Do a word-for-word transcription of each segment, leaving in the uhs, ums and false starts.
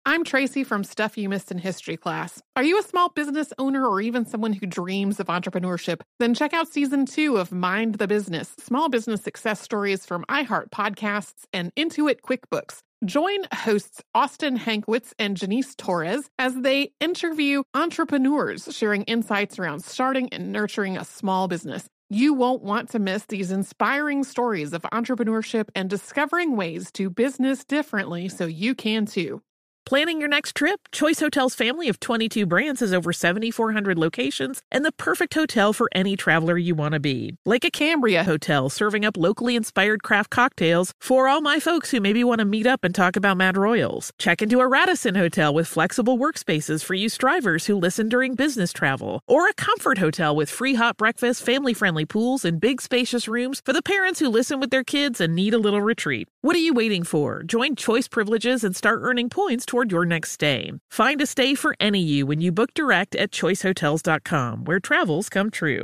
I'm Tracy from Stuff You Missed in History class. Are you a small business owner or even someone who dreams of entrepreneurship? Then check out season two of Mind the Business, small business success stories from iHeart Podcasts and Intuit QuickBooks. Join hosts Austin Hankwitz and Janice Torres as they interview entrepreneurs sharing insights around starting and nurturing a small business. You won't want to miss these inspiring stories of entrepreneurship and discovering ways to business differently so you can too. Planning your next trip? Choice Hotels' family of twenty-two brands has over seven thousand four hundred locations and the perfect hotel for any traveler you want to be. Like a Cambria Hotel, serving up locally inspired craft cocktails for all my folks who maybe want to meet up and talk about Mad Royals. Check into a Radisson Hotel with flexible workspaces for you strivers who listen during business travel. Or a Comfort Hotel with free hot breakfast, family-friendly pools, and big spacious rooms for the parents who listen with their kids and need a little retreat. What are you waiting for? Join Choice Privileges and start earning points toward your next stay. Find a stay for any you when you book direct at choice hotels dot com, where travels come true.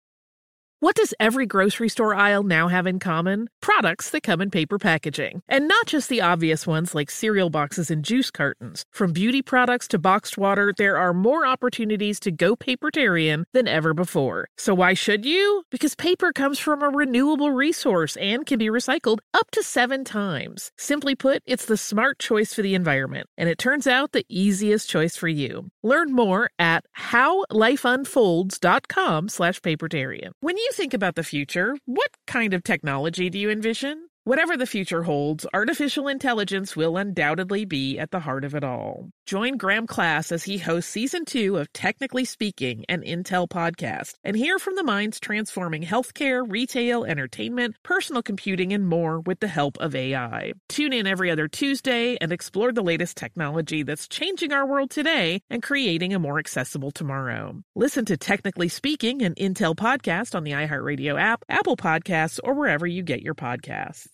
What does every grocery store aisle now have in common? Products that come in paper packaging. And not just the obvious ones like cereal boxes and juice cartons. From beauty products to boxed water, there are more opportunities to go papertarian than ever before. So why should you? Because paper comes from a renewable resource and can be recycled up to seven times. Simply put, it's the smart choice for the environment. And it turns out the easiest choice for you. Learn more at how life unfolds dot com slash papertarian. When you think about the future, what kind of technology do you envision? Whatever the future holds, artificial intelligence will undoubtedly be at the heart of it all. Join Graham Class as he hosts season two of Technically Speaking, an Intel podcast, and hear from the minds transforming healthcare, retail, entertainment, personal computing, and more with the help of A I. Tune in every other Tuesday and explore the latest technology that's changing our world today and creating a more accessible tomorrow. Listen to Technically Speaking, an Intel podcast on the iHeartRadio app, Apple Podcasts, or wherever you get your podcasts.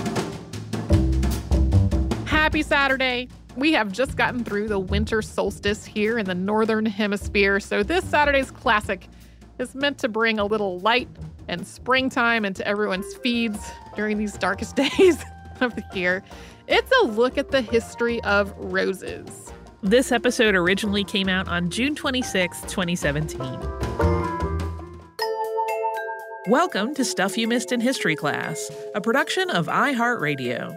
Happy Saturday! We have just gotten through the winter solstice here in the Northern Hemisphere, so this Saturday's classic is meant to bring a little light and springtime into everyone's feeds during these darkest days of the year. It's a look at the history of roses. This episode originally came out on June twenty-sixth, twenty seventeen. Welcome to Stuff You Missed in History Class, a production of iHeartRadio.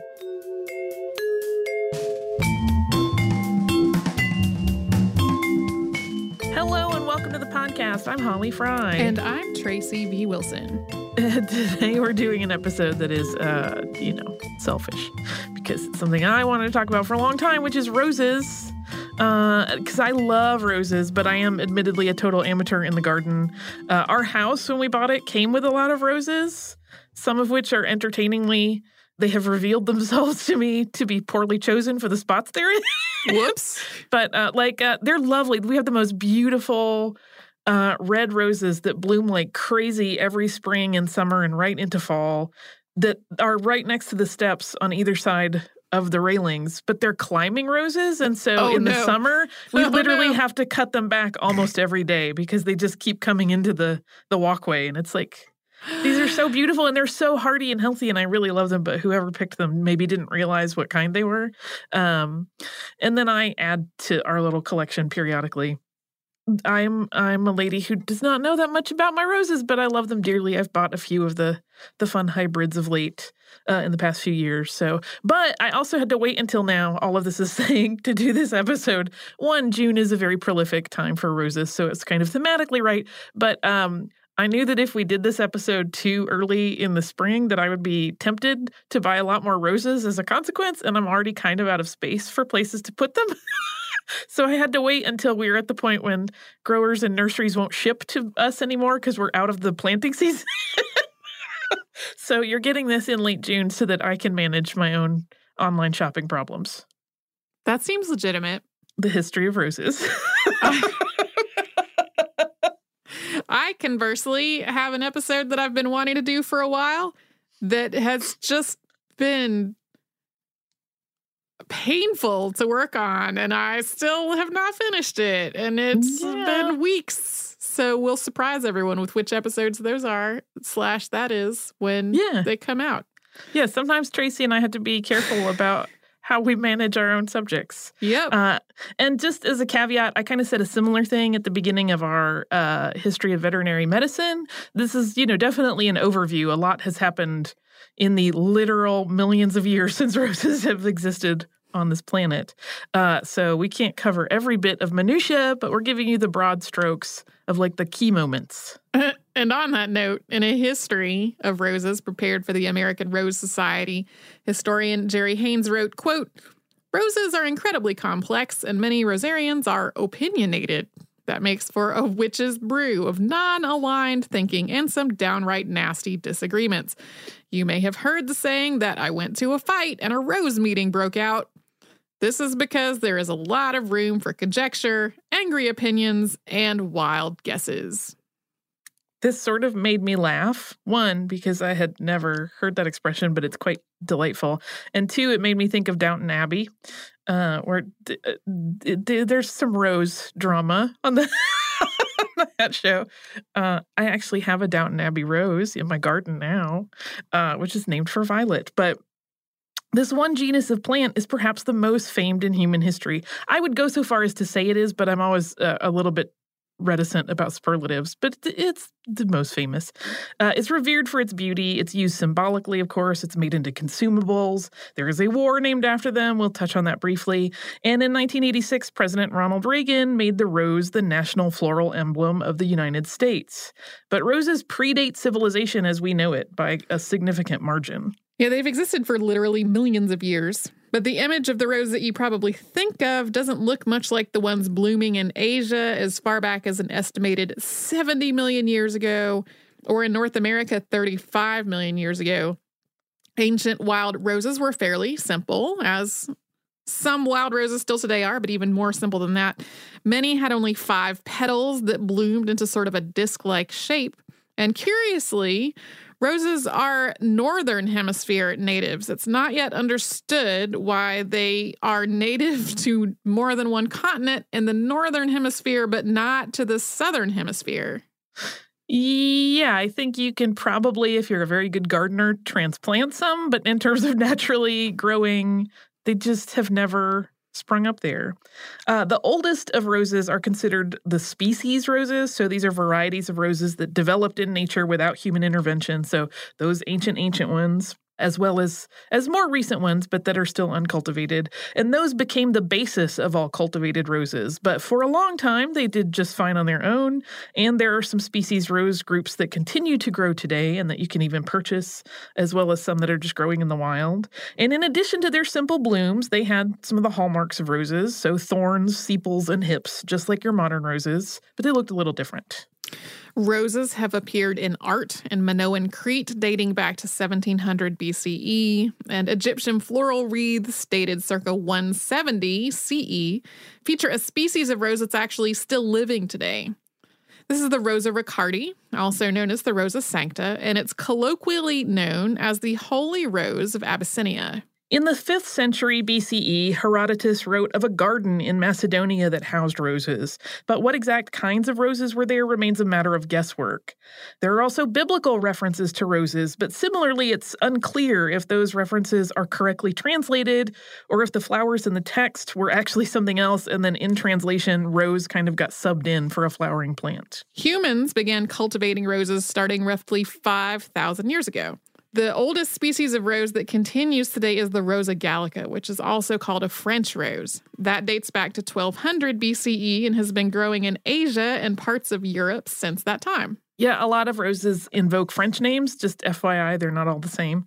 Hello and welcome to the podcast. I'm Holly Fry. And I'm Tracy V. Wilson. Today we're doing an episode that is, uh, you know, selfish because it's something I wanted to talk about for a long time, which is roses. Because uh, I love roses, but I am admittedly a total amateur in the garden. Uh, our house, when we bought it, came with a lot of roses, some of which are entertainingly, they have revealed themselves to me to be poorly chosen for the spots they're in. Whoops. But uh, like, uh, they're lovely. We have the most beautiful uh, red roses that bloom like crazy every spring and summer and right into fall that are right next to the steps on either side of the railings, but they're climbing roses. And so oh, in no. the summer, we oh, literally no. have to cut them back almost every day because they just keep coming into the, the walkway. And it's like, these are so beautiful and they're so hardy and healthy and I really love them, but whoever picked them maybe didn't realize what kind they were. Um, and then I add to our little collection periodically. I'm I'm a lady who does not know that much about my roses, but I love them dearly. I've bought a few of the the fun hybrids of late uh, in the past few years. So, but I also had to wait until now. All of this is saying to do this episode. One, June is a very prolific time for roses, so it's kind of thematically right. But um, I knew that if we did this episode too early in the spring, that I would be tempted to buy a lot more roses as a consequence, and I'm already kind of out of space for places to put them. So I had to wait until we were at the point when growers and nurseries won't ship to us anymore because we're out of the planting season. So you're getting this in late June so that I can manage my own online shopping problems. That seems legitimate. The history of roses. I conversely have an episode that I've been wanting to do for a while that has just been painful to work on, and I still have not finished it, and it's yeah. been weeks. So we'll surprise everyone with which episodes those are, slash that is, when yeah. they come out. Yeah, sometimes Tracy and I have to be careful about how we manage our own subjects. Yep. Uh, and just as a caveat, I kind of said a similar thing at the beginning of our uh, history of veterinary medicine. This is, you know, definitely an overview. A lot has happened in the literal millions of years since roses have existed on this planet. Uh, so we can't cover every bit of minutia, but we're giving you the broad strokes of like the key moments. And on that note, in a history of roses prepared for the American Rose Society, historian Jerry Haynes wrote, quote, "Roses are incredibly complex and many rosarians are opinionated. That makes for a witch's brew of non-aligned thinking and some downright nasty disagreements. You may have heard the saying that I went to a fight and a rose meeting broke out. This is because there is a lot of room for conjecture, angry opinions, and wild guesses." This sort of made me laugh. One, because I had never heard that expression, but it's quite delightful. And two, it made me think of Downton Abbey, uh, where d- d- d- there's some rose drama on the on that show. Uh, I actually have a Downton Abbey rose in my garden now, uh, which is named for Violet. But this one genus of plant is perhaps the most famed in human history. I would go so far as to say it is, but I'm always uh, a little bit reticent about superlatives, but it's the most famous. Uh, it's revered for its beauty. It's used symbolically, of course. It's made into consumables. There is a war named after them. We'll touch on that briefly. And in nineteen eighty-six, President Ronald Reagan made the rose the national floral emblem of the United States. But roses predate civilization as we know it by a significant margin. Yeah, they've existed for literally millions of years. But the image of the rose that you probably think of doesn't look much like the ones blooming in Asia as far back as an estimated seventy million years ago, or in North America thirty-five million years ago. Ancient wild roses were fairly simple, as some wild roses still today are, but even more simple than that. Many had only five petals that bloomed into sort of a disc-like shape. And curiously, roses are northern hemisphere natives. It's not yet understood why they are native to more than one continent in the northern hemisphere, but not to the southern hemisphere. Yeah, I think you can probably, if you're a very good gardener, transplant some, but in terms of naturally growing, they just have never sprung up there. Uh, the oldest of roses are considered the species roses. So these are varieties of roses that developed in nature without human intervention. So those ancient, ancient ones, as well as, as more recent ones, but that are still uncultivated. And those became the basis of all cultivated roses. But for a long time, they did just fine on their own. And there are some species rose groups that continue to grow today and that you can even purchase, as well as some that are just growing in the wild. And in addition to their simple blooms, they had some of the hallmarks of roses. So thorns, sepals, and hips, just like your modern roses, but they looked a little different. Roses have appeared in art in Minoan Crete dating back to seventeen hundred B C E, and Egyptian floral wreaths dated circa one seventy C E feature a species of rose that's actually still living today. This is the Rosa ricardi, also known as the Rosa sancta, and it's colloquially known as the Holy Rose of Abyssinia. In the fifth century B C E, Herodotus wrote of a garden in Macedonia that housed roses, but what exact kinds of roses were there remains a matter of guesswork. There are also biblical references to roses, but similarly, it's unclear if those references are correctly translated or if the flowers in the text were actually something else, and then in translation, rose kind of got subbed in for a flowering plant. Humans began cultivating roses starting roughly five thousand years ago. The oldest species of rose that continues today is the Rosa gallica, which is also called a French rose. That dates back to twelve hundred B C E and has been growing in Asia and parts of Europe since that time. Yeah, a lot of roses invoke French names. Just F Y I, they're not all the same.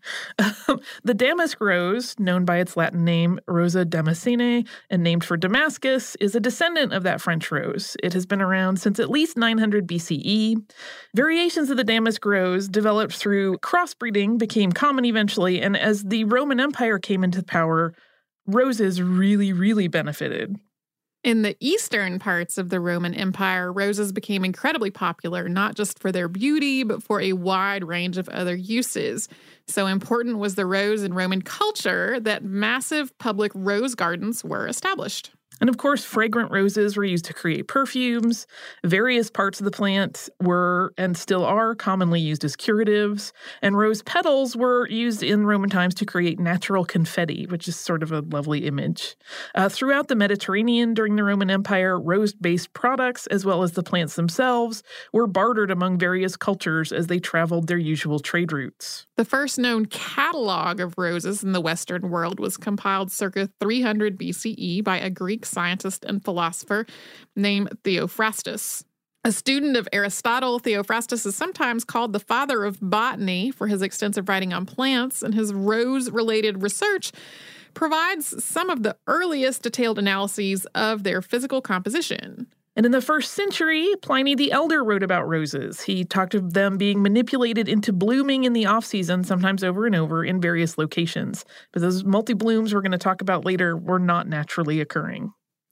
The damask rose, known by its Latin name Rosa damascene and named for Damascus, is a descendant of that French rose. It has been around since at least nine hundred B C E. Variations of the damask rose developed through crossbreeding became common eventually, and as the Roman Empire came into power, roses really, really benefited. In the eastern parts of the Roman Empire, roses became incredibly popular, not just for their beauty, but for a wide range of other uses. So important was the rose in Roman culture that massive public rose gardens were established. And of course, fragrant roses were used to create perfumes. Various parts of the plant were and still are commonly used as curatives. And rose petals were used in Roman times to create natural confetti, which is sort of a lovely image. Uh, throughout the Mediterranean during the Roman Empire, rose-based products, as well as the plants themselves, were bartered among various cultures as they traveled their usual trade routes. The first known catalog of roses in the Western world was compiled circa three hundred B C E by a Greek scientist and philosopher named Theophrastus. A student of Aristotle, Theophrastus is sometimes called the father of botany for his extensive writing on plants, and his rose-related research provides some of the earliest detailed analyses of their physical composition. And in the first century, Pliny the Elder wrote about roses. He talked of them being manipulated into blooming in the off-season, sometimes over and over, in various locations. But those multi-blooms we're going to talk about later were not naturally occurring.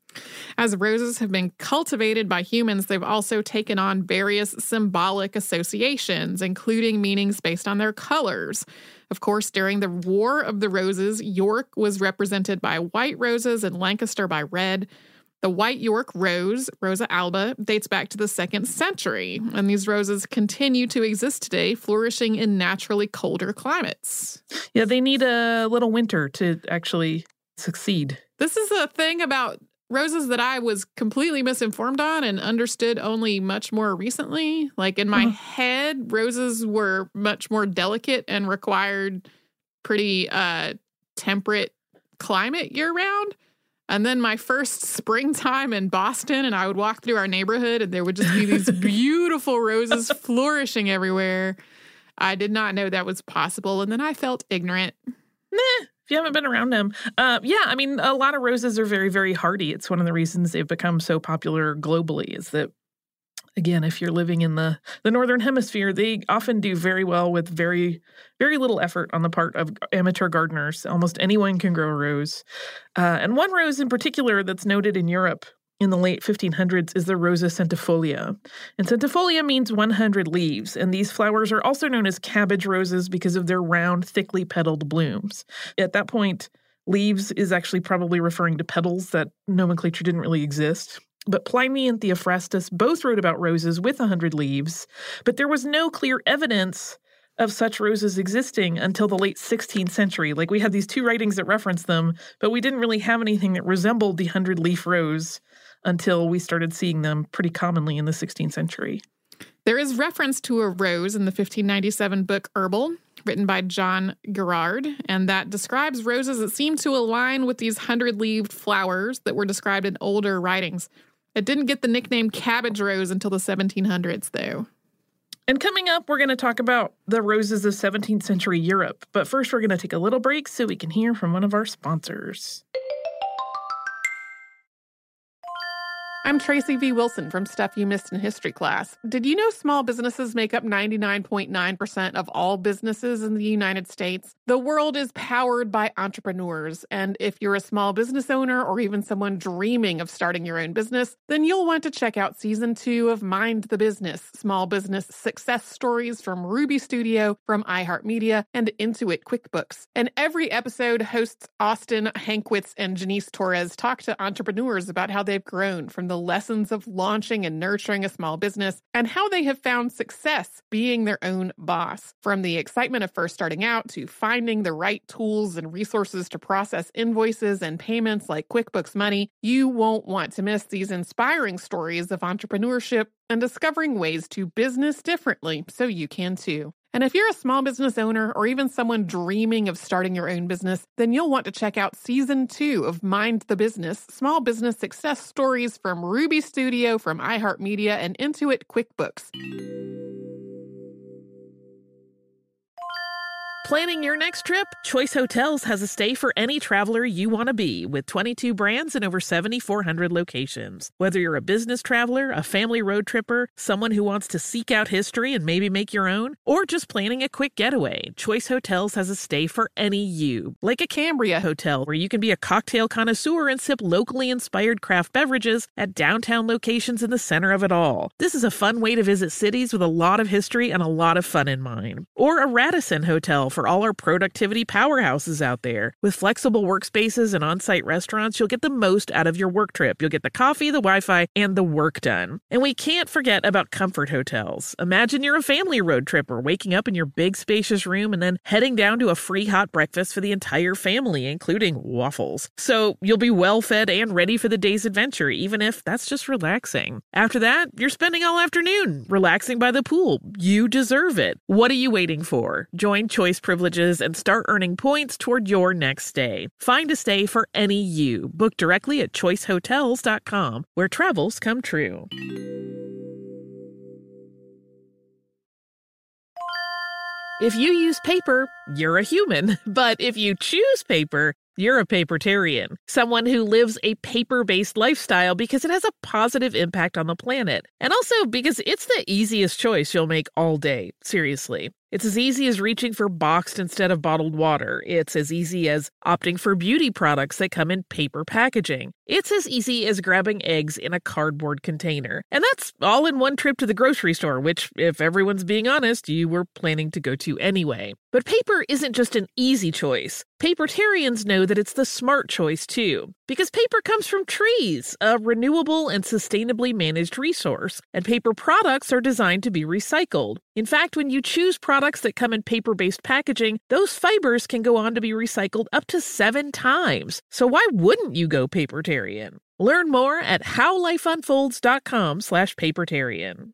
As roses have been cultivated by humans, they've also taken on various symbolic associations, including meanings based on their colors. Of course, during the War of the Roses, York was represented by white roses and Lancaster by red. The white York rose, Rosa alba, dates back to the second century, and these roses continue to exist today, flourishing in naturally colder climates. Yeah, they need a little winter to actually succeed. This is a thing about roses that I was completely misinformed on and understood only much more recently. Like in my uh-huh. head, roses were much more delicate and required pretty uh, temperate climate year-round. And then my first springtime in Boston, and I would walk through our neighborhood, and there would just be these beautiful roses flourishing everywhere. I did not know that was possible, and then I felt ignorant. Nah, if you haven't been around them. Uh, yeah, I mean, a lot of roses are very, very hardy. It's one of the reasons they've become so popular globally is that, again, if you're living in the, the Northern Hemisphere, they often do very well with very, very little effort on the part of amateur gardeners. Almost anyone can grow a rose. Uh, and one rose in particular that's noted in Europe in the late fifteen hundreds is the Rosa centifolia. And centifolia means one hundred leaves, and these flowers are also known as cabbage roses because of their round, thickly petaled blooms. At that point, leaves is actually probably referring to petals. That nomenclature didn't really exist. But Pliny and Theophrastus both wrote about roses with one hundred leaves, but there was no clear evidence of such roses existing until the late sixteenth century. Like, we had these two writings that referenced them, but we didn't really have anything that resembled the hundred-leaf rose until we started seeing them pretty commonly in the sixteenth century. There is reference to a rose in the fifteen ninety-seven book Herbal, written by John Gerard, and that describes roses that seem to align with these hundred-leaved flowers that were described in older writings. It didn't get the nickname cabbage rose until the seventeen hundreds, though. And coming up, we're going to talk about the roses of seventeenth century Europe. But first, we're going to take a little break so we can hear from one of our sponsors. I'm Tracy V. Wilson from Stuff You Missed in History Class. Did you know small businesses make up ninety-nine point nine percent of all businesses in the United States? The world is powered by entrepreneurs, and if you're a small business owner or even someone dreaming of starting your own business, then you'll want to check out Season two of Mind the Business, Small Business Success Stories from Ruby Studio, from iHeartMedia, and Intuit QuickBooks. And every episode, hosts Austin Hankwitz and Janice Torres talk to entrepreneurs about how they've grown from the the lessons of launching and nurturing a small business, and how they have found success being their own boss. From the excitement of first starting out to finding the right tools and resources to process invoices and payments like QuickBooks Money, you won't want to miss these inspiring stories of entrepreneurship and discovering ways to business differently so you can too. And if you're a small business owner or even someone dreaming of starting your own business, then you'll want to check out Season two of Mind the Business, Small Business Success Stories from Ruby Studio, from iHeartMedia, and Intuit QuickBooks. Planning your next trip? Choice Hotels has a stay for any traveler you want to be, with twenty-two brands and over seventy-four hundred locations. Whether you're a business traveler, a family road tripper, someone who wants to seek out history and maybe make your own, or just planning a quick getaway, Choice Hotels has a stay for any you. Like a Cambria Hotel, where you can be a cocktail connoisseur and sip locally inspired craft beverages at downtown locations in the center of it all. This is a fun way to visit cities with a lot of history and a lot of fun in mind. Or a Radisson Hotel, for for all our productivity powerhouses out there. With flexible workspaces and on-site restaurants, you'll get the most out of your work trip. You'll get the coffee, the Wi-Fi, and the work done. And we can't forget about comfort hotels. Imagine you're a family road tripper waking up in your big spacious room and then heading down to a free hot breakfast for the entire family, including waffles. So you'll be well fed and ready for the day's adventure, even if that's just relaxing. After that, you're spending all afternoon relaxing by the pool. You deserve it. What are you waiting for? Join Choice Privileges and start earning points toward your next stay. Find a stay for any you. Book directly at choice hotels dot com, where travels come true. If you use paper, you're a human. But if you choose paper, you're a papertarian, someone who lives a paper-based lifestyle because it has a positive impact on the planet. And also because it's the easiest choice you'll make all day. Seriously. It's as easy as reaching for boxed instead of bottled water. It's as easy as opting for beauty products that come in paper packaging. It's as easy as grabbing eggs in a cardboard container. And that's all in one trip to the grocery store, which, if everyone's being honest, you were planning to go to anyway. But paper isn't just an easy choice. Papertarians know that it's the smart choice, too. Because paper comes from trees, a renewable and sustainably managed resource. And paper products are designed to be recycled. In fact, when you choose products that come in paper-based packaging, those fibers can go on to be recycled up to seven times. So why wouldn't you go papertarian? Learn more at howlifeunfolds.com slash papertarian.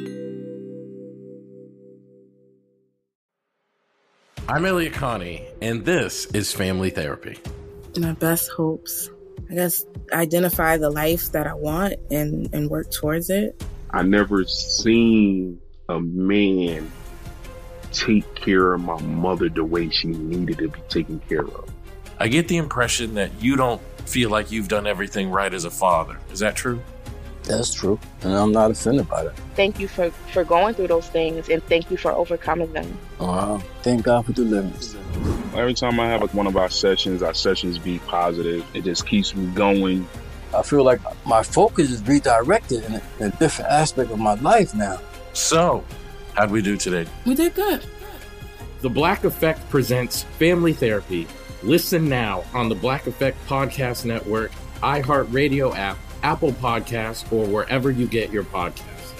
I'm Elliot Connie, and this is Family Therapy. My best hopes, I guess, identify the life that I want and, and work towards it. I never seen a man take care of my mother the way she needed to be taken care of. I get the impression that you don't feel like you've done everything right as a father. Is that true? That's true, and I'm not offended by that. Thank you for, for going through those things, and thank you for overcoming them. Wow. Thank God for deliverance. Every time I have like one of our sessions, our sessions be positive. It just keeps me going. I feel like my focus is redirected in a, in a different aspect of my life now. So, how'd we do today? We did good. The Black Effect presents Family Therapy. Listen now on the Black Effect Podcast Network, iHeartRadio app, Apple Podcasts, or wherever you get your podcasts.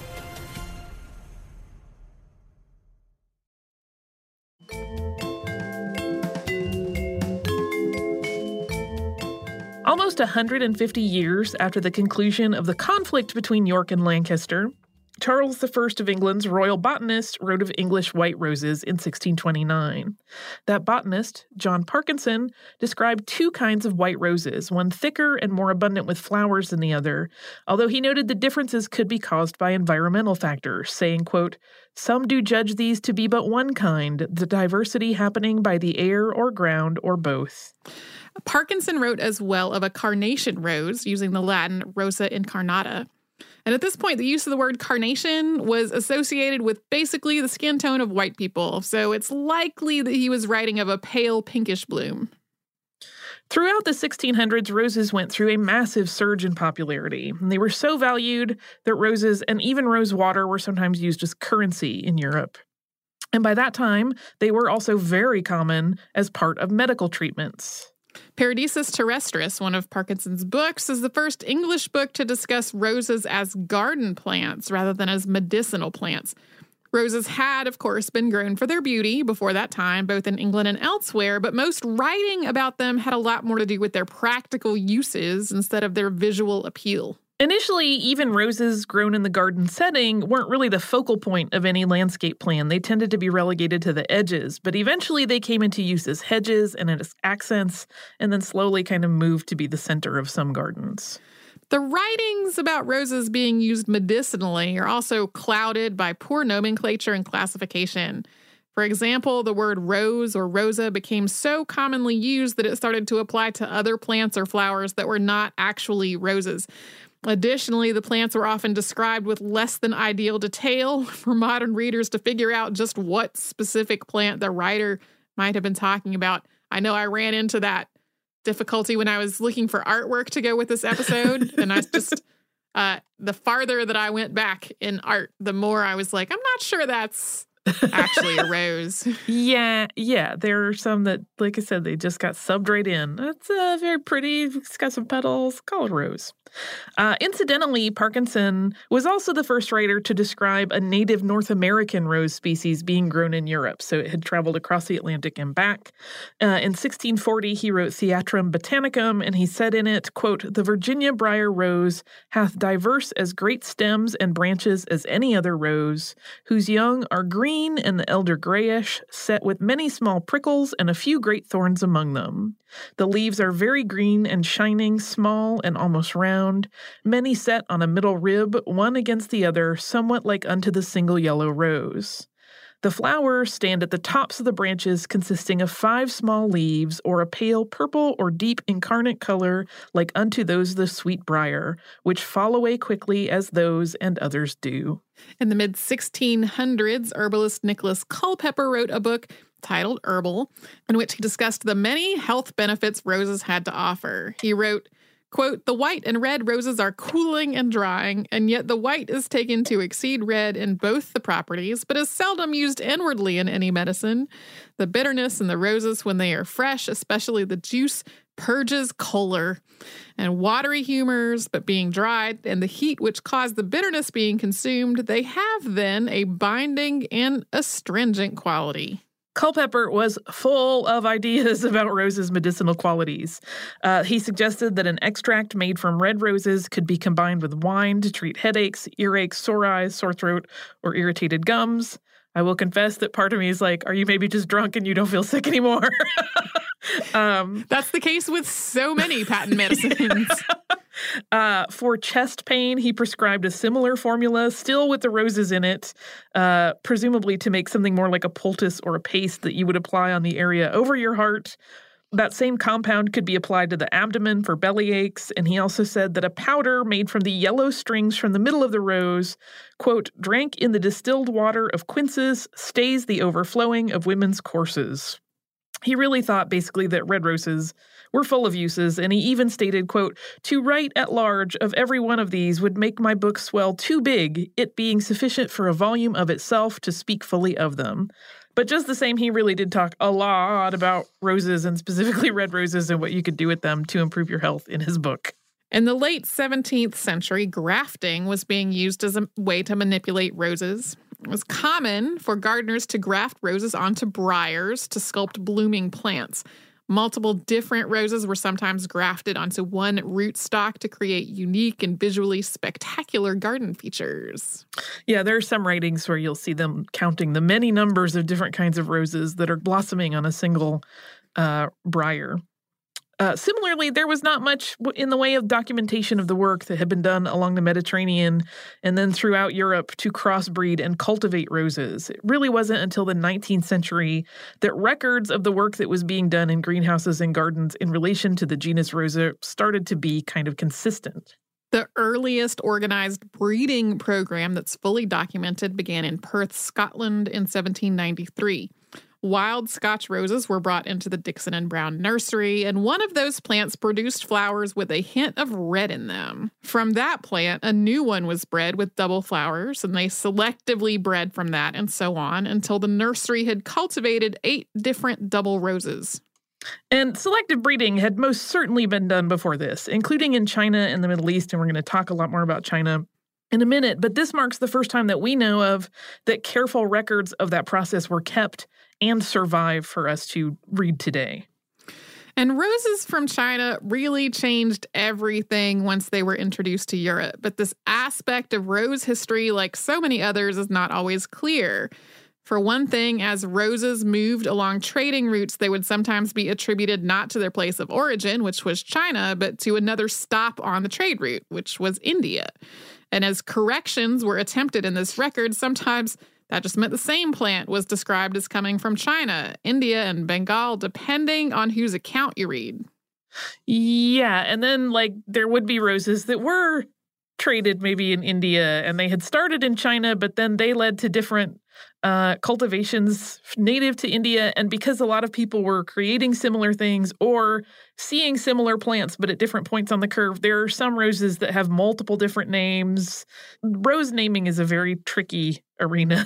Almost one hundred fifty years after the conclusion of the conflict between York and Lancaster, Charles the First of England's royal botanist wrote of English white roses in sixteen twenty-nine. That botanist, John Parkinson, described two kinds of white roses, one thicker and more abundant with flowers than the other, although he noted the differences could be caused by environmental factors, saying, quote, "Some do judge these to be but one kind, the diversity happening by the air or ground or both." Parkinson wrote as well of a carnation rose, using the Latin rosa incarnata. And at this point, the use of the word carnation was associated with basically the skin tone of white people, so it's likely that he was writing of a pale pinkish bloom. Throughout the sixteen hundreds, roses went through a massive surge in popularity. And they were so valued that roses and even rose water were sometimes used as currency in Europe. And by that time, they were also very common as part of medical treatments. Paradisus terrestris, one of Parkinson's books, is the first English book to discuss roses as garden plants rather than as medicinal plants. Roses had, of course, been grown for their beauty before that time, both in England and elsewhere, but most writing about them had a lot more to do with their practical uses instead of their visual appeal. Initially, even roses grown in the garden setting weren't really the focal point of any landscape plan. They tended to be relegated to the edges, but eventually they came into use as hedges and as accents, and then slowly kind of moved to be the center of some gardens. The writings about roses being used medicinally are also clouded by poor nomenclature and classification. For example, the word rose or rosa became so commonly used that it started to apply to other plants or flowers that were not actually roses. Additionally, the plants were often described with less than ideal detail for modern readers to figure out just what specific plant the writer might have been talking about. I know I ran into that difficulty when I was looking for artwork to go with this episode, and I just, uh, the farther that I went back in art, the more I was like, I'm not sure that's actually a rose. Yeah, yeah. There are some that, like I said, they just got subbed right in. It's uh, very pretty. It's got some petals. Call it a rose. Uh, incidentally, Parkinson was also the first writer to describe a native North American rose species being grown in Europe, so it had traveled across the Atlantic and back. Uh, in sixteen forty, he wrote Theatrum Botanicum, and he said in it, quote, "The Virginia briar rose hath diverse as great stems and branches as any other rose, whose young are green and the elder grayish, set with many small prickles and a few great thorns among them. The leaves are very green and shining, small and almost round, many set on a middle rib, one against the other, somewhat like unto the single yellow rose. The flowers stand at the tops of the branches, consisting of five small leaves, or a pale purple or deep incarnate color, like unto those of the sweet briar, which fall away quickly as those and others do." In the mid sixteen hundreds, herbalist Nicholas Culpeper wrote a book titled Herbal, in which he discussed the many health benefits roses had to offer. He wrote, quote, "The white and red roses are cooling and drying, and yet the white is taken to exceed red in both the properties, but is seldom used inwardly in any medicine. The bitterness in the roses when they are fresh, especially the juice, purges choler and watery humors, but being dried, and the heat which caused the bitterness being consumed, they have then a binding and astringent quality." Culpeper was full of ideas about roses' medicinal qualities. Uh, he suggested that an extract made from red roses could be combined with wine to treat headaches, earaches, sore eyes, sore throat, or irritated gums. I will confess that part of me is like, are you maybe just drunk and you don't feel sick anymore? um, That's the case with so many patent medicines. Uh, for chest pain, he prescribed a similar formula, still with the roses in it, uh, presumably to make something more like a poultice or a paste that you would apply on the area over your heart. That same compound could be applied to the abdomen for belly aches, and he also said that a powder made from the yellow strings from the middle of the rose, quote, "drank in the distilled water of quinces, stays the overflowing of women's courses." He really thought basically that red roses were full of uses, and he even stated, quote, "To write at large of every one of these would make my book swell too big, it being sufficient for a volume of itself to speak fully of them." But just the same, he really did talk a lot about roses, and specifically red roses, and what you could do with them to improve your health in his book. In the late seventeenth century, grafting was being used as a way to manipulate roses. It was common for gardeners to graft roses onto briars to sculpt blooming plants. Multiple different roses were sometimes grafted onto one rootstock to create unique and visually spectacular garden features. Yeah, there are some writings where you'll see them counting the many numbers of different kinds of roses that are blossoming on a single uh, briar. Uh, similarly, there was not much in the way of documentation of the work that had been done along the Mediterranean and then throughout Europe to crossbreed and cultivate roses. It really wasn't until the nineteenth century that records of the work that was being done in greenhouses and gardens in relation to the genus Rosa started to be kind of consistent. The earliest organized breeding program that's fully documented began in Perth, Scotland in seventeen ninety-three. Wild Scotch roses were brought into the Dixon and Brown nursery, and one of those plants produced flowers with a hint of red in them. From that plant, a new one was bred with double flowers, and they selectively bred from that and so on until the nursery had cultivated eight different double roses. And selective breeding had most certainly been done before this, including in China and the Middle East, and we're going to talk a lot more about China in a minute, but this marks the first time that we know of that careful records of that process were kept and survive for us to read today. And roses from China really changed everything once they were introduced to Europe. But this aspect of rose history, like so many others, is not always clear. For one thing, as roses moved along trading routes, they would sometimes be attributed not to their place of origin, which was China, but to another stop on the trade route, which was India. And as corrections were attempted in this record, sometimes that just meant the same plant was described as coming from China, India, and Bengal, depending on whose account you read. Yeah, and then, like, there would be roses that were traded maybe in India, and they had started in China, but then they led to different uh, cultivations native to India. And because a lot of people were creating similar things or seeing similar plants, but at different points on the curve, there are some roses that have multiple different names. Rose naming is a very tricky arena.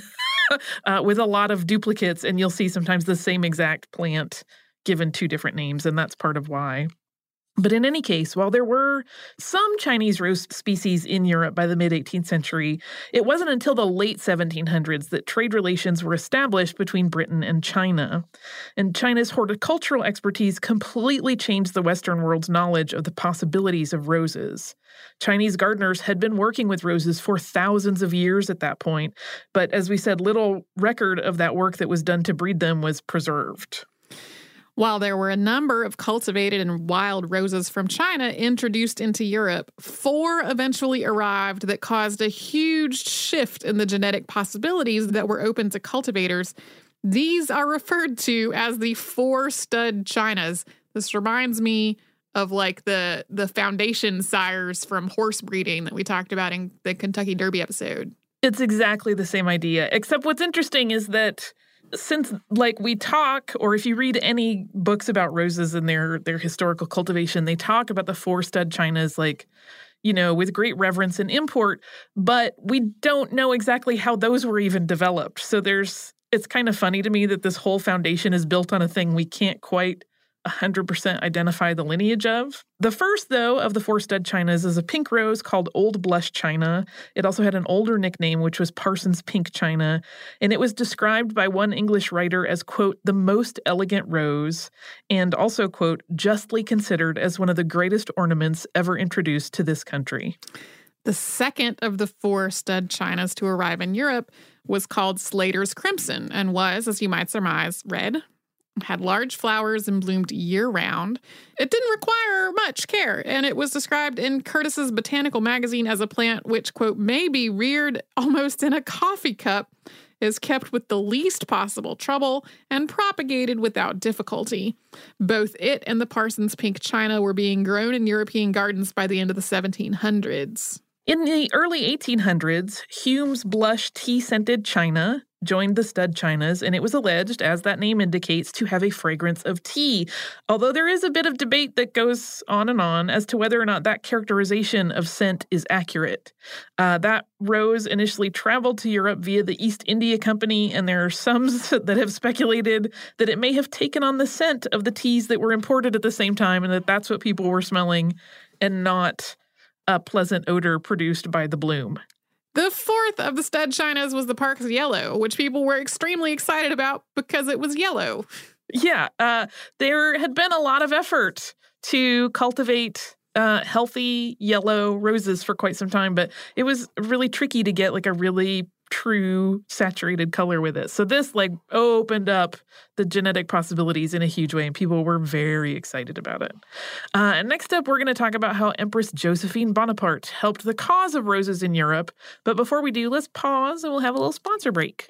uh, with a lot of duplicates, and you'll see sometimes the same exact plant given two different names, and that's part of why. But in any case, while there were some Chinese rose species in Europe by the mid-eighteenth century, it wasn't until the late seventeen hundreds that trade relations were established between Britain and China. And China's horticultural expertise completely changed the Western world's knowledge of the possibilities of roses. Chinese gardeners had been working with roses for thousands of years at that point, but as we said, little record of that work that was done to breed them was preserved. While there were a number of cultivated and wild roses from China introduced into Europe, four eventually arrived that caused a huge shift in the genetic possibilities that were open to cultivators. These are referred to as the four stud Chinas. This reminds me of like the, the foundation sires from horse breeding that we talked about in the Kentucky Derby episode. It's exactly the same idea, except what's interesting is that since, like, we talk, or if you read any books about roses and their their historical cultivation, they talk about the four stud Chinas, like, you know, with great reverence and import, but we don't know exactly how those were even developed. So there's, it's kind of funny to me that this whole foundation is built on a thing we can't quite one hundred percent identify the lineage of. The first, though, of the four stud Chinas is a pink rose called Old Blush China. It also had an older nickname, which was Parsons Pink China, and it was described by one English writer as, quote, the most elegant rose, and also, quote, justly considered as one of the greatest ornaments ever introduced to this country. The second of the four stud Chinas to arrive in Europe was called Slater's Crimson and was, as you might surmise, red. Had large flowers and bloomed year-round. It didn't require much care, and it was described in Curtis's Botanical Magazine as a plant which, quote, may be reared almost in a coffee cup, is kept with the least possible trouble, and propagated without difficulty. Both it and the Parsons Pink China were being grown in European gardens by the end of the seventeen hundreds. In the early eighteen hundreds, Hume's Blush tea-scented China joined the stud Chinas, and it was alleged, as that name indicates, to have a fragrance of tea, although there is a bit of debate that goes on and on as to whether or not that characterization of scent is accurate. Uh, that rose initially traveled to Europe via the East India Company, and there are some that have speculated that it may have taken on the scent of the teas that were imported at the same time, and that that's what people were smelling, and not a pleasant odor produced by the bloom. The fourth of the stud Chinas was the Park's Yellow, which people were extremely excited about because it was yellow. Yeah, uh, there had been a lot of effort to cultivate uh, healthy yellow roses for quite some time, but it was really tricky to get like a really true saturated color with it. So this like opened up the genetic possibilities in a huge way, and people were very excited about it. Uh, and next up, we're going to talk about how Empress Josephine Bonaparte helped the cause of roses in Europe. But before we do, let's pause and we'll have a little sponsor break.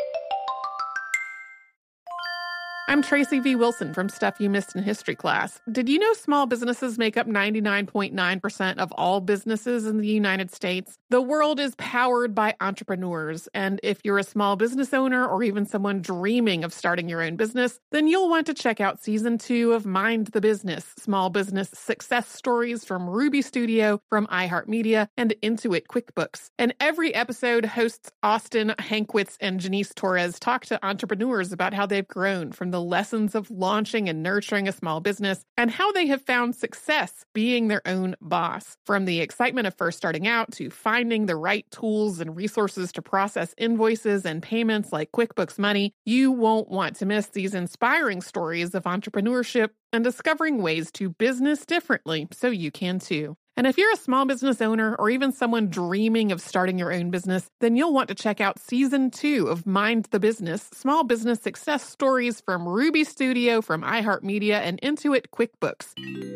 I'm Tracy V. Wilson from Stuff You Missed in History Class. Did you know small businesses make up ninety-nine point nine percent of all businesses in the United States? The world is powered by entrepreneurs, and if you're a small business owner or even someone dreaming of starting your own business, then you'll want to check out Season two of Mind the Business, Small Business Success Stories from Ruby Studio, from iHeartMedia, and Intuit QuickBooks. And every episode, hosts Austin Hankwitz and Janice Torres talk to entrepreneurs about how they've grown from the the lessons of launching and nurturing a small business, and how they have found success being their own boss. From the excitement of first starting out to finding the right tools and resources to process invoices and payments like QuickBooks Money, you won't want to miss these inspiring stories of entrepreneurship and discovering ways to business differently so you can too. And if you're a small business owner or even someone dreaming of starting your own business, then you'll want to check out Season two of Mind the Business, Small Business Success Stories from Ruby Studio, from iHeartMedia, and Intuit QuickBooks.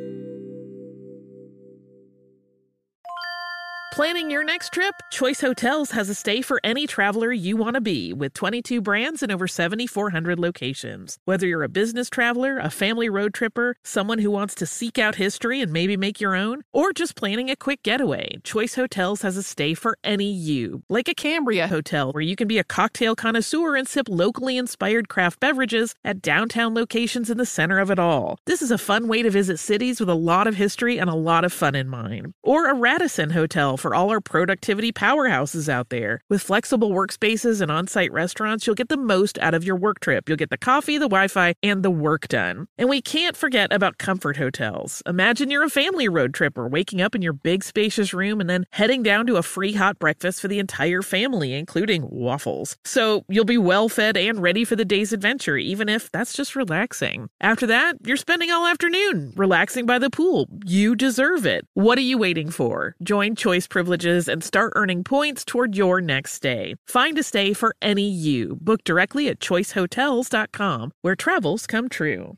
Planning your next trip? Choice Hotels has a stay for any traveler you want to be, with twenty-two brands and over seventy-four hundred locations. Whether you're a business traveler, a family road tripper, someone who wants to seek out history and maybe make your own, or just planning a quick getaway, Choice Hotels has a stay for any you. Like a Cambria Hotel, where you can be a cocktail connoisseur and sip locally inspired craft beverages at downtown locations in the center of it all. This is a fun way to visit cities with a lot of history and a lot of fun in mind. Or a Radisson Hotel, for all our productivity powerhouses out there. With flexible workspaces and on-site restaurants, you'll get the most out of your work trip. You'll get the coffee, the Wi-Fi, and the work done. And we can't forget about comfort hotels. Imagine you're a family road tripper waking up in your big spacious room and then heading down to a free hot breakfast for the entire family, including waffles. So you'll be well fed and ready for the day's adventure, even if that's just relaxing. After that, you're spending all afternoon relaxing by the pool. You deserve it. What are you waiting for? Join Choice Privileges and start earning points toward your next stay. Find a stay for any you. Book directly at choice hotels dot com, where travels come true.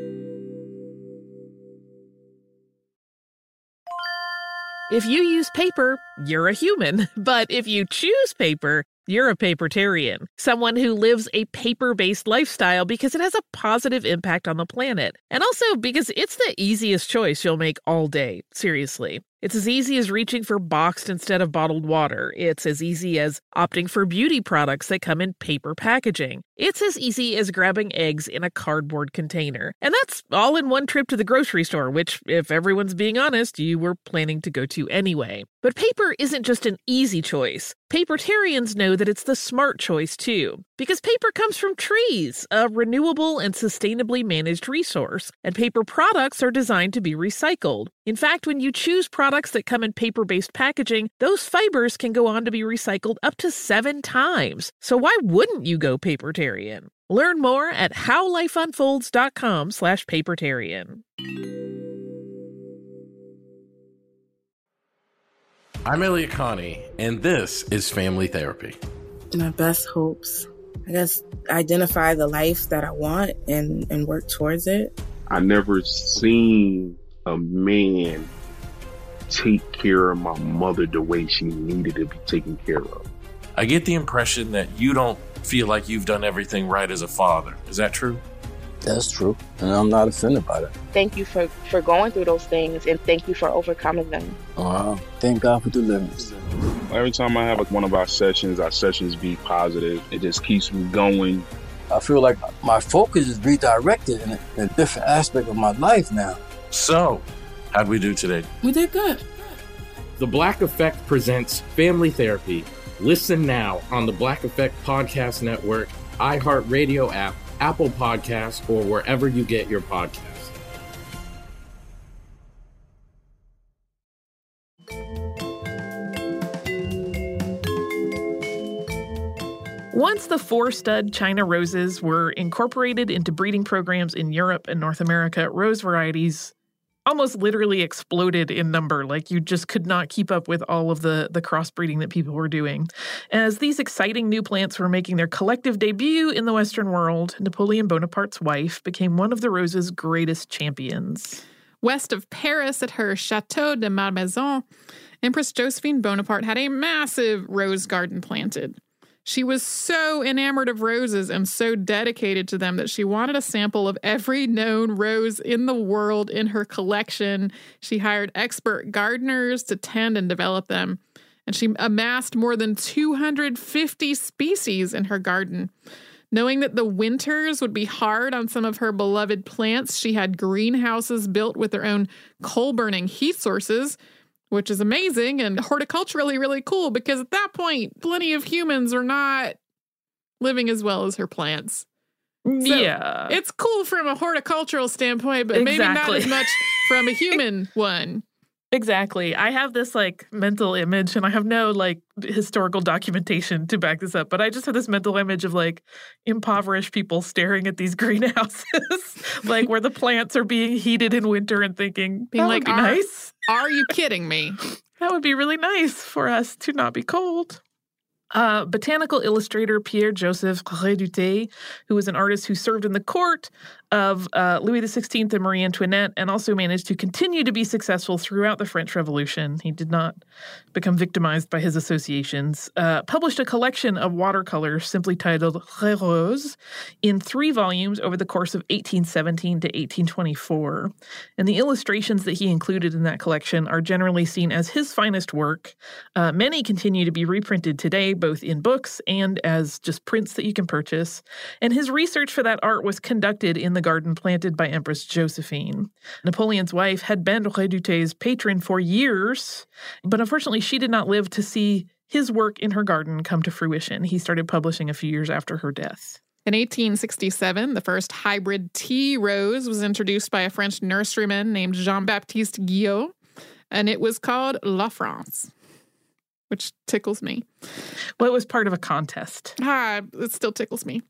If you use paper, you're a human. But if you choose paper, you're a papertarian, someone who lives a paper-based lifestyle because it has a positive impact on the planet. And also because it's the easiest choice you'll make all day. Seriously. It's as easy as reaching for boxed instead of bottled water. It's as easy as opting for beauty products that come in paper packaging. It's as easy as grabbing eggs in a cardboard container. And that's all in one trip to the grocery store, which, if everyone's being honest, you were planning to go to anyway. But paper isn't just an easy choice. Papertarians know that it's the smart choice, too. Because paper comes from trees, a renewable and sustainably managed resource. And paper products are designed to be recycled. In fact, when you choose products that come in paper-based packaging, those fibers can go on to be recycled up to seven times. So why wouldn't you go papertarian? Learn more at howlifeunfolds.com slash papertarian. I'm Elliot Connie, and this is Family Therapy. My best hopes, I guess, identify the life that I want and, and work towards it. I never seen a man take care of my mother the way she needed to be taken care of. I get the impression that you don't feel like you've done everything right as a father. Is that true? That's true, and I'm not offended by that. Thank you for, for going through those things, and thank you for overcoming them. Wow. Thank God for deliverance. Every time I have like one of our sessions, our sessions be positive. It just keeps me going. I feel like my focus is redirected in a, in a different aspect of my life now. So, how'd we do today? We did good. The Black Effect presents Family Therapy. Listen now on the Black Effect Podcast Network, iHeartRadio app, Apple Podcasts, or wherever you get your podcasts. Once the four-stud China roses were incorporated into breeding programs in Europe and North America, rose varieties almost literally exploded in number. Like, you just could not keep up with all of the, the crossbreeding that people were doing. As these exciting new plants were making their collective debut in the Western world, Napoleon Bonaparte's wife became one of the rose's greatest champions. West of Paris at her Chateau de Malmaison, Empress Josephine Bonaparte had a massive rose garden planted. She was so enamored of roses and so dedicated to them that she wanted a sample of every known rose in the world in her collection. She hired expert gardeners to tend and develop them, and she amassed more than two hundred fifty species in her garden. Knowing that the winters would be hard on some of her beloved plants, she had greenhouses built with their own coal-burning heat sources, which is amazing and horticulturally really cool because at that point, plenty of humans are not living as well as her plants. So yeah. It's cool from a horticultural standpoint, but Exactly. maybe not as much from a human one. Exactly. I have this, like, mental image, and I have no, like, historical documentation to back this up, but I just have this mental image of, like, impoverished people staring at these greenhouses, like, where the plants are being heated in winter and thinking, Being that like, would be are, nice. Are you kidding me? That would be really nice for us to not be cold. Uh, botanical illustrator Pierre-Joseph Reduté, who was an artist who served in the court of uh, Louis the sixteenth and Marie Antoinette and also managed to continue to be successful throughout the French Revolution. He did not become victimized by his associations. Uh, published a collection of watercolors simply titled Les Roses in three volumes over the course of eighteen seventeen to eighteen twenty-four. And the illustrations that he included in that collection are generally seen as his finest work. Uh, many continue to be reprinted today, both in books and as just prints that you can purchase. And his research for that art was conducted in the garden planted by Empress Josephine. Napoleon's wife had been Redutier's patron for years, but unfortunately she did not live to see his work in her garden come to fruition. He started publishing a few years after her death. In eighteen sixty-seven, the first hybrid tea rose was introduced by a French nurseryman named Jean-Baptiste Guyot, and it was called La France, which tickles me. Well, it was part of a contest. Ah, it still tickles me.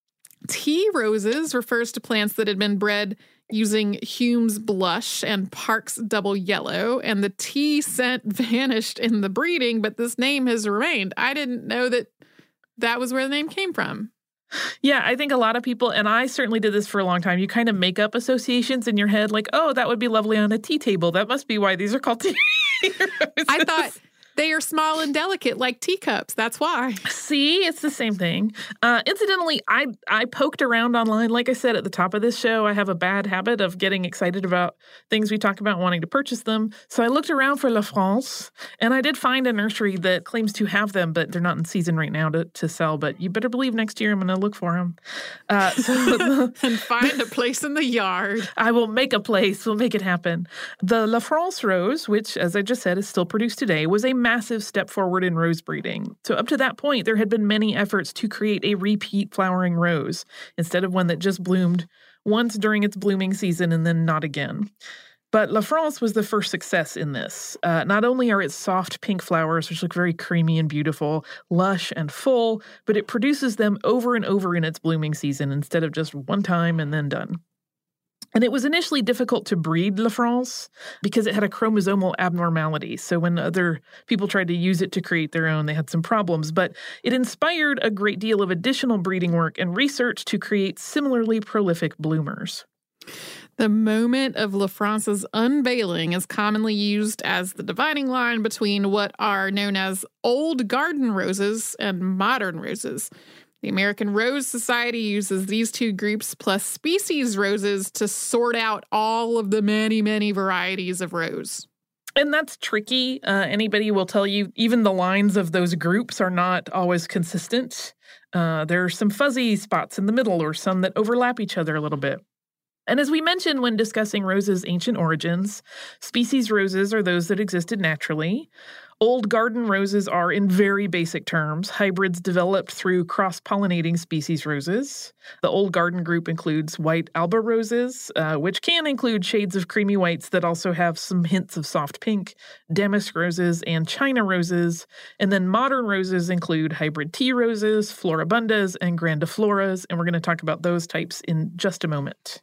Tea roses refers to plants that had been bred using Hume's blush and Park's double yellow, and the tea scent vanished in the breeding, but this name has remained. I didn't know that that was where the name came from. Yeah, I think a lot of people, and I certainly did this for a long time, you kind of make up associations in your head like, oh, that would be lovely on a tea table. That must be why these are called tea roses. I thought they are small and delicate like teacups. That's why. See, it's the same thing. Uh, incidentally, I I poked around online. Like I said at the top of this show, I have a bad habit of getting excited about things we talk about, wanting to purchase them. So I looked around for La France, and I did find a nursery that claims to have them, but they're not in season right now to, to sell. But you better believe next year I'm going to look for them. Uh, so the, and find a place in the yard. I will make a place. We'll make it happen. The La France rose, which, as I just said, is still produced today, was a massive step forward in rose breeding. So up to that point, there had been many efforts to create a repeat flowering rose instead of one that just bloomed once during its blooming season and then not again. But La France was the first success in this. Uh, not only are its soft pink flowers, which look very creamy and beautiful, lush and full, but it produces them over and over in its blooming season instead of just one time and then done. And it was initially difficult to breed La France because it had a chromosomal abnormality. So when other people tried to use it to create their own, they had some problems. But it inspired a great deal of additional breeding work and research to create similarly prolific bloomers. The moment of La France's unveiling is commonly used as the dividing line between what are known as old garden roses and modern roses. The American Rose Society uses these two groups plus species roses to sort out all of the many, many varieties of rose. And that's tricky. Uh, anybody will tell you even the lines of those groups are not always consistent. Uh, there are some fuzzy spots in the middle or some that overlap each other a little bit. And as we mentioned when discussing roses' ancient origins, species roses are those that existed naturally. Old garden roses are, in very basic terms, hybrids developed through cross-pollinating species roses. The old garden group includes white Alba roses, uh, which can include shades of creamy whites that also have some hints of soft pink, damask roses, and China roses. And then modern roses include hybrid tea roses, floribundas, and grandifloras, and we're going to talk about those types in just a moment.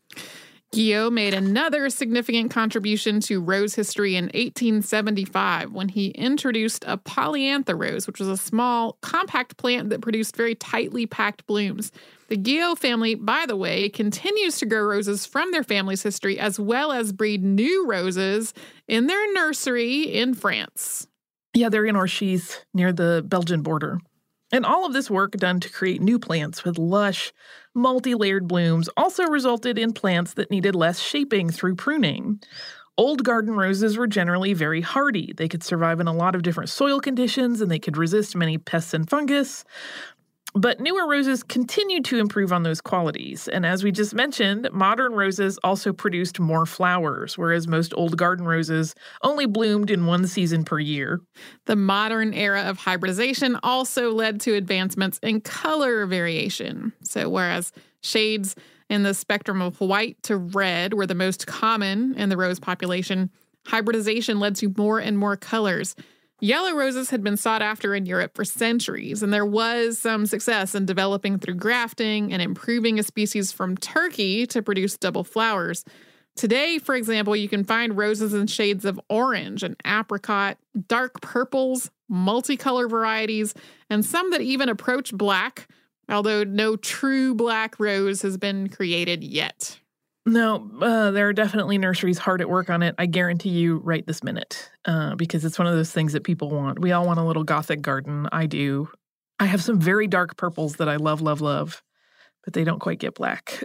Guyot made another significant contribution to rose history in eighteen seventy-five when he introduced a polyantha rose, which was a small, compact plant that produced very tightly packed blooms. The Guyot family, by the way, continues to grow roses from their family's history as well as breed new roses in their nursery in France. Yeah, they're in Orchies near the Belgian border. And all of this work done to create new plants with lush, multi-layered blooms also resulted in plants that needed less shaping through pruning. Old garden roses were generally very hardy. They could survive in a lot of different soil conditions, and they could resist many pests and fungus. But newer roses continued to improve on those qualities. And as we just mentioned, modern roses also produced more flowers, whereas most old garden roses only bloomed in one season per year. The modern era of hybridization also led to advancements in color variation. So whereas shades in the spectrum of white to red were the most common in the rose population, hybridization led to more and more colors. Yellow roses had been sought after in Europe for centuries, and there was some success in developing through grafting and improving a species from Turkey to produce double flowers. Today, for example, you can find roses in shades of orange and apricot, dark purples, multicolor varieties, and some that even approach black, although no true black rose has been created yet. No, uh, there are definitely nurseries hard at work on it, I guarantee you, right this minute, uh, because it's one of those things that people want. We all want a little gothic garden. I do. I have some very dark purples that I love, love, love, but they don't quite get black.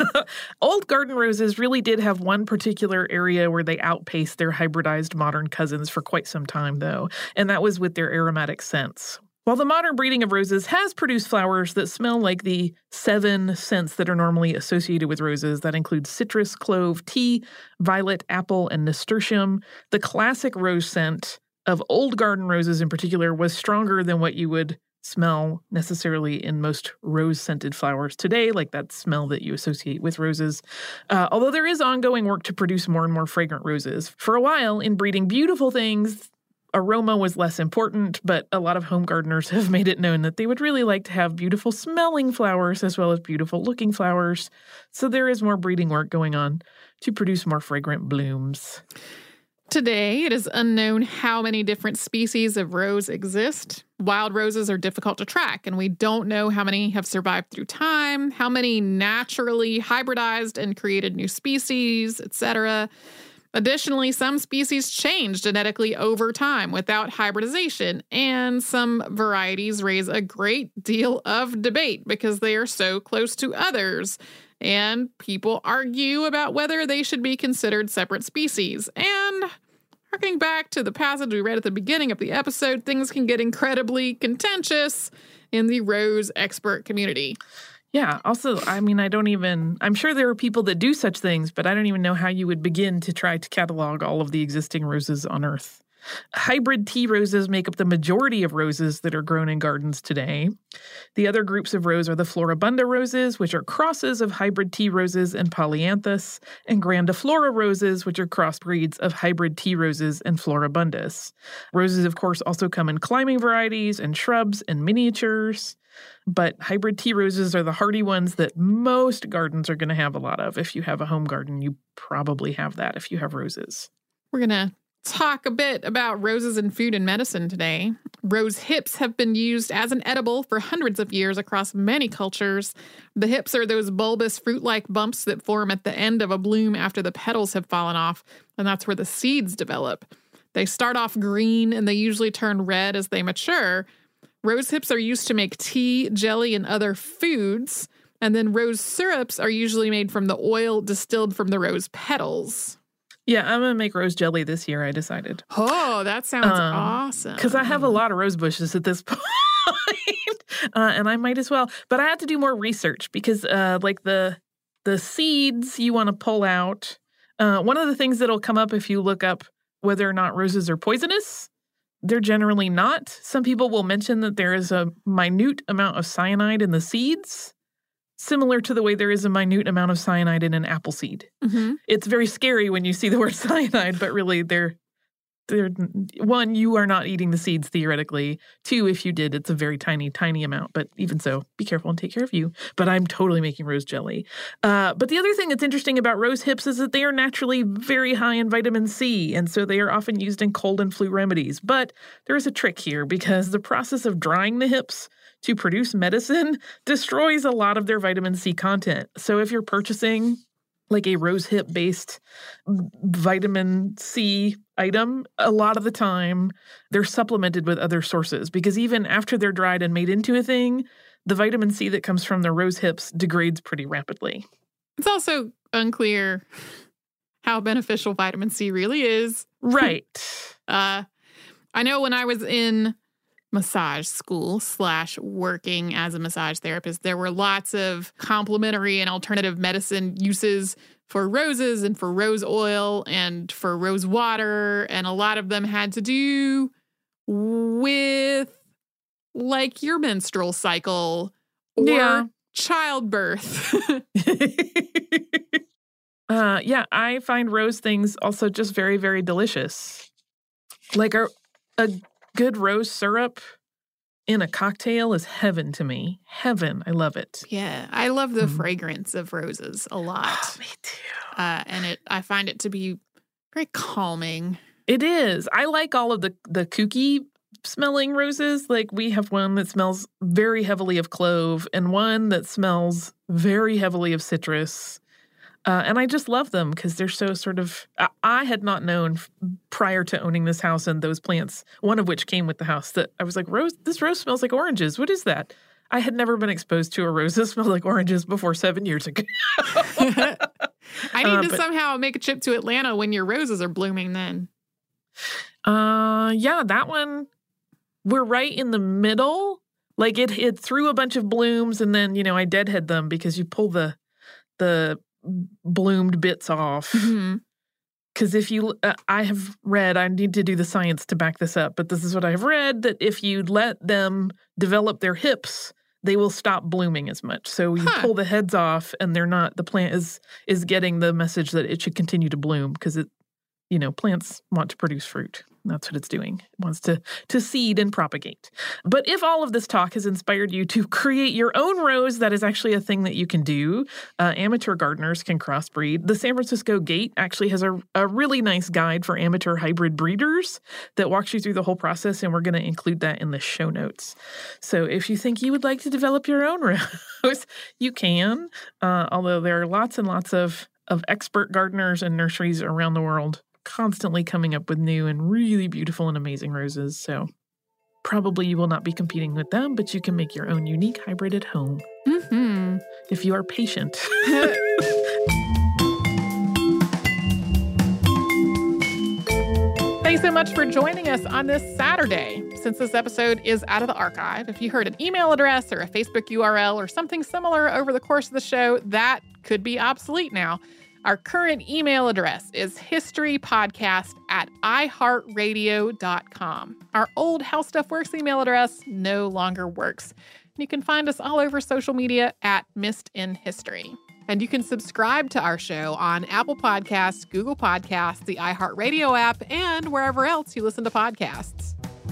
Old garden roses really did have one particular area where they outpaced their hybridized modern cousins for quite some time, though, and that was with their aromatic scents. While the modern breeding of roses has produced flowers that smell like the seven scents that are normally associated with roses, that include citrus, clove, tea, violet, apple, and nasturtium, the classic rose scent of old garden roses in particular was stronger than what you would smell necessarily in most rose-scented flowers today, like that smell that you associate with roses. Uh, although there is ongoing work to produce more and more fragrant roses. For a while, in breeding beautiful things, aroma was less important, but a lot of home gardeners have made it known that they would really like to have beautiful smelling flowers as well as beautiful looking flowers. So there is more breeding work going on to produce more fragrant blooms. Today, it is unknown how many different species of rose exist. Wild roses are difficult to track, and we don't know how many have survived through time, how many naturally hybridized and created new species, et cetera. Additionally, some species change genetically over time without hybridization, and some varieties raise a great deal of debate because they are so close to others. And people argue about whether they should be considered separate species. And harking back to the passage we read at the beginning of the episode, things can get incredibly contentious in the rose expert community. Yeah. Also, I mean, I don't even, I'm sure there are people that do such things, but I don't even know how you would begin to try to catalog all of the existing roses on Earth. Hybrid tea roses make up the majority of roses that are grown in gardens today. The other groups of rose are the Floribunda roses, which are crosses of hybrid tea roses and Polyanthus, and Grandiflora roses, which are crossbreeds of hybrid tea roses and Floribundas. Roses, of course, also come in climbing varieties and shrubs and miniatures, but hybrid tea roses are the hardy ones that most gardens are going to have a lot of. If you have a home garden, you probably have that if you have roses. We're going to talk a bit about roses in food and medicine today. Rose hips have been used as an edible for hundreds of years across many cultures. The hips are those bulbous fruit-like bumps that form at the end of a bloom after the petals have fallen off, and that's where the seeds develop. They start off green, and they usually turn red as they mature. Rose hips are used to make tea, jelly, and other foods, and then rose syrups are usually made from the oil distilled from the rose petals. Yeah, I'm going to make rose jelly this year, I decided. Oh, that sounds um, awesome. Because I have a lot of rose bushes at this point, uh, and I might as well. But I have to do more research because, uh, like, the the seeds you want to pull out, uh, one of the things that'll come up if you look up whether or not roses are poisonous, they're generally not. Some people will mention that there is a minute amount of cyanide in the seeds, similar to the way there is a minute amount of cyanide in an apple seed. Mm-hmm. It's very scary when you see the word cyanide, but really they're, they're, one, you are not eating the seeds theoretically. Two, if you did, it's a very tiny, tiny amount. But even so, be careful and take care of you. But I'm totally making rose jelly. Uh, but the other thing that's interesting about rose hips is that they are naturally very high in vitamin C, and so they are often used in cold and flu remedies. But there is a trick here because the process of drying the hips to produce medicine destroys a lot of their vitamin C content. So if you're purchasing like a rose hip based vitamin C item, a lot of the time they're supplemented with other sources because even after they're dried and made into a thing, the vitamin C that comes from the rose hips degrades pretty rapidly. It's also unclear how beneficial vitamin C really is. Right. uh, I know when I was in massage school slash working as a massage therapist, there were lots of complementary and alternative medicine uses for roses and for rose oil and for rose water. And a lot of them had to do with like your menstrual cycle or yeah. childbirth. uh, yeah, I find rose things also just very, very delicious. Like a, a good rose syrup in a cocktail is heaven to me. Heaven. I love it. Yeah. I love the mm-hmm. fragrance of roses a lot. Oh, me too. Uh, and it, I find it to be very calming. It is. I like all of the, the kooky smelling roses. Like we have one that smells very heavily of clove and one that smells very heavily of citrus. Uh, and I just love them because they're so sort of, I, I had not known prior to owning this house and those plants, one of which came with the house, that I was like, rose, this rose smells like oranges. What is that? I had never been exposed to a rose that smelled like oranges before seven years ago. I need uh, to but, somehow make a trip to Atlanta when your roses are blooming then. Uh, yeah, that one, we're right in the middle. Like it, it threw a bunch of blooms, and then, you know, I deadhead them because you pull the the bloomed bits off. Mm-hmm. Because if you, uh, I have read, I need to do the science to back this up, but this is what I've read, that if you let them develop their hips, they will stop blooming as much. So you Huh. pull the heads off, and they're not, the plant is is getting the message that it should continue to bloom, because it, you know, plants want to produce fruit. That's what it's doing. It wants to, to seed and propagate. But if all of this talk has inspired you to create your own rose, that is actually a thing that you can do. Uh, amateur gardeners can crossbreed. The San Francisco Gate actually has a, a really nice guide for amateur hybrid breeders that walks you through the whole process, and we're going to include that in the show notes. So if you think you would like to develop your own rose, you can, uh, although there are lots and lots of, of expert gardeners and nurseries around the world constantly coming up with new and really beautiful and amazing roses. So probably you will not be competing with them, but you can make your own unique hybrid at home. Mm-hmm. If you are patient. Thanks so much for joining us on this Saturday. Since this episode is out of the archive, if you heard an email address or a Facebook U R L or something similar over the course of the show, that could be obsolete now. Our current email address is historypodcast at iheartradio dot com. Our old How Stuff Works email address no longer works. You can find us all over social media at Missed in History. And you can subscribe to our show on Apple Podcasts, Google Podcasts, the iHeartRadio app, and wherever else you listen to podcasts.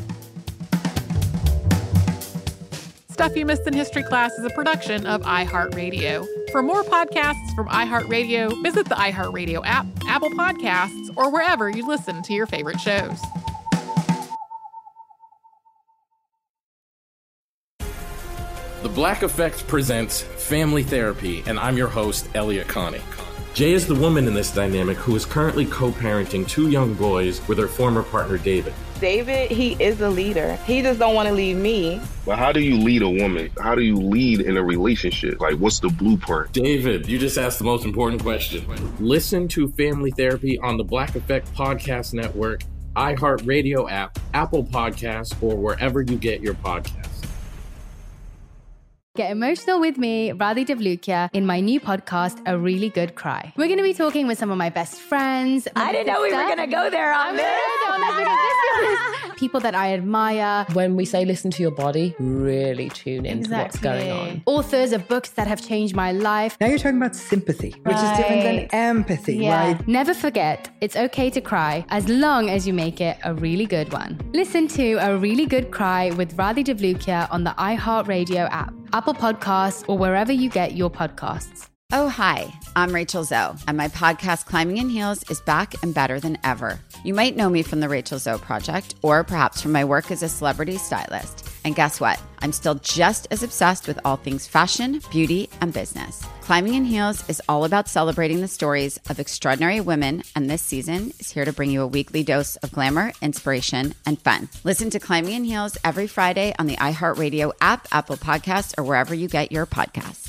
Stuff You Missed in History Class is a production of iHeartRadio. For more podcasts from iHeartRadio, visit the iHeartRadio app, Apple Podcasts, or wherever you listen to your favorite shows. The Black Effect presents Family Therapy, and I'm your host, Elliot Connie. Jay is the woman in this dynamic who is currently co-parenting two young boys with her former partner, David. David, he is a leader. He just don't want to leave me. But how do you lead a woman? How do you lead in a relationship? Like, what's the blueprint? David, you just asked the most important question. Listen to Family Therapy on the Black Effect Podcast Network, iHeartRadio app, Apple Podcasts, or wherever you get your podcasts. Get emotional with me, Radhi Devlukia, in my new podcast, A Really Good Cry. We're going to be talking with some of my best friends. I didn't know we were going to go there on this. People that I admire. When we say listen to your body, really tune into Exactly. what's going on. Authors of books that have changed my life. Now you're talking about sympathy, which Right. is different than empathy, Yeah. right? Never forget, it's okay to cry as long as you make it a really good one. Listen to A Really Good Cry with Radhi Devlukia on the iHeartRadio app, Apple Podcasts, or wherever you get your podcasts. Oh, hi, I'm Rachel Zoe, and my podcast, Climbing in Heels, is back and better than ever. You might know me from the Rachel Zoe Project, or perhaps from my work as a celebrity stylist. And guess what? I'm still just as obsessed with all things fashion, beauty, and business. Climbing in Heels is all about celebrating the stories of extraordinary women, and this season is here to bring you a weekly dose of glamour, inspiration, and fun. Listen to Climbing in Heels every Friday on the iHeartRadio app, Apple Podcasts, or wherever you get your podcasts.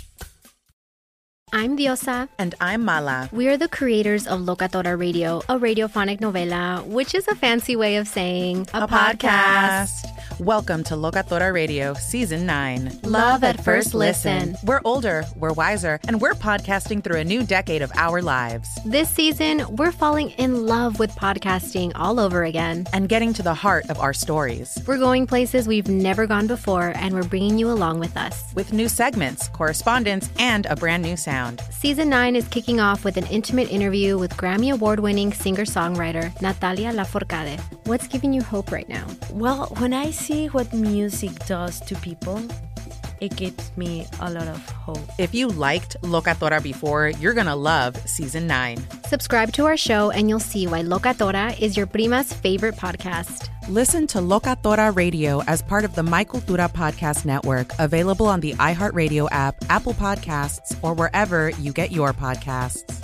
I'm Diosa. And I'm Mala. We are the creators of Locatora Radio, a radiophonic novela, which is a fancy way of saying a, a podcast. podcast. Welcome to Locatora Radio, Season nine. Love at first listen. We're older, we're wiser, and we're podcasting through a new decade of our lives. This season, we're falling in love with podcasting all over again. And getting to the heart of our stories. We're going places we've never gone before, and we're bringing you along with us. With new segments, correspondence, and a brand new sound. Season nine is kicking off with an intimate interview with Grammy Award-winning singer-songwriter Natalia Lafourcade. What's giving you hope right now? Well, when I see what music does to people, it gives me a lot of hope. If you liked Locatora before, you're going to love Season nine. Subscribe to our show and you'll see why Locatora is your prima's favorite podcast. Listen to Locatora Radio as part of the My Cultura Podcast Network, available on the iHeartRadio app, Apple Podcasts, or wherever you get your podcasts.